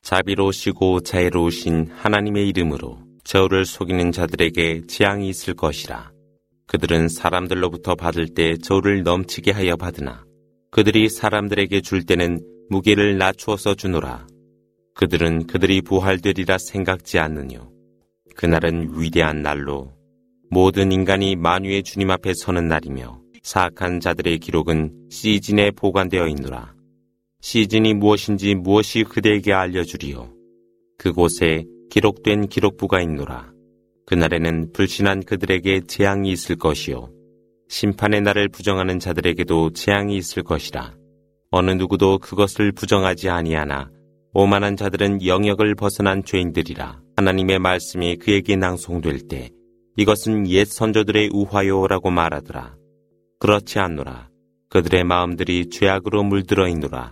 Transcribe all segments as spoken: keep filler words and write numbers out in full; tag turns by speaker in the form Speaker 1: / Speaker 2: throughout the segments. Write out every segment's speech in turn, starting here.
Speaker 1: 자비로우시고 자애로우신 하나님의 이름으로 저를 속이는 자들에게 재앙이 있을 것이라. 그들은 사람들로부터 받을 때 저를 넘치게 하여 받으나 그들이 사람들에게 줄 때는 무게를 낮추어서 주노라. 그들은 그들이 부활되리라 생각지 않느뇨. 그날은 위대한 날로 모든 인간이 만유의 주님 앞에 서는 날이며 사악한 자들의 기록은 시진에 보관되어 있노라. 시진이 무엇인지 무엇이 그대에게 알려주리요. 그곳에 기록된 기록부가 있노라. 그날에는 불신한 그들에게 재앙이 있을 것이요. 심판의 날을 부정하는 자들에게도 재앙이 있을 것이라. 어느 누구도 그것을 부정하지 아니하나 오만한 자들은 영역을 벗어난 죄인들이라. 하나님의 말씀이 그에게 낭송될 때 이것은 옛 선조들의 우화요라고 말하더라. 그렇지 않노라. 그들의 마음들이 죄악으로 물들어 있노라.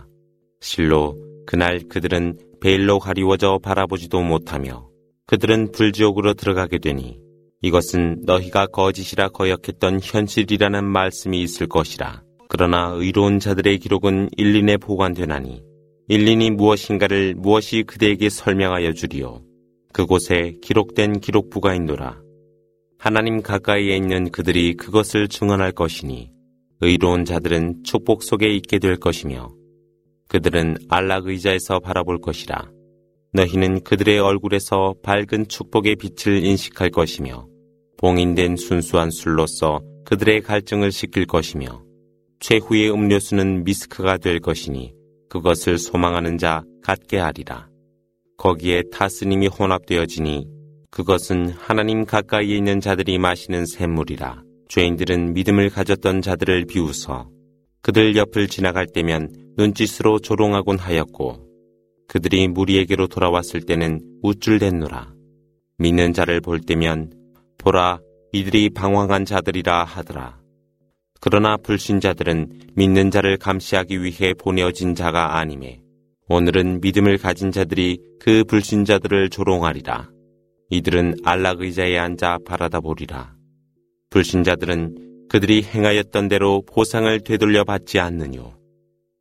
Speaker 1: 실로 그날 그들은 베일로 가리워져 바라보지도 못하며 그들은 불지옥으로 들어가게 되니 이것은 너희가 거짓이라 거역했던 현실이라는 말씀이 있을 것이라. 그러나 의로운 자들의 기록은 일린에 보관되나니 일린이 무엇인가를 무엇이 그대에게 설명하여 주리요. 그곳에 기록된 기록부가 있노라. 하나님 가까이에 있는 그들이 그것을 증언할 것이니 의로운 자들은 축복 속에 있게 될 것이며 그들은 안락 의자에서 바라볼 것이라. 너희는 그들의 얼굴에서 밝은 축복의 빛을 인식할 것이며 봉인된 순수한 술로서 그들의 갈증을 식힐 것이며 최후의 음료수는 미스크가 될 것이니 그것을 소망하는 자 갖게 하리라. 거기에 타스님이 혼합되어지니 그것은 하나님 가까이에 있는 자들이 마시는 샘물이라. 죄인들은 믿음을 가졌던 자들을 비웃어 그들 옆을 지나갈 때면 눈짓으로 조롱하곤 하였고 그들이 무리에게로 돌아왔을 때는 우쭐댔노라. 믿는 자를 볼 때면 보라 이들이 방황한 자들이라 하더라. 그러나 불신자들은 믿는 자를 감시하기 위해 보내어진 자가 아니매 오늘은 믿음을 가진 자들이 그 불신자들을 조롱하리라. 이들은 안락 의자에 앉아 바라다 보리라. 불신자들은 그들이 행하였던 대로 보상을 되돌려 받지 않느뇨.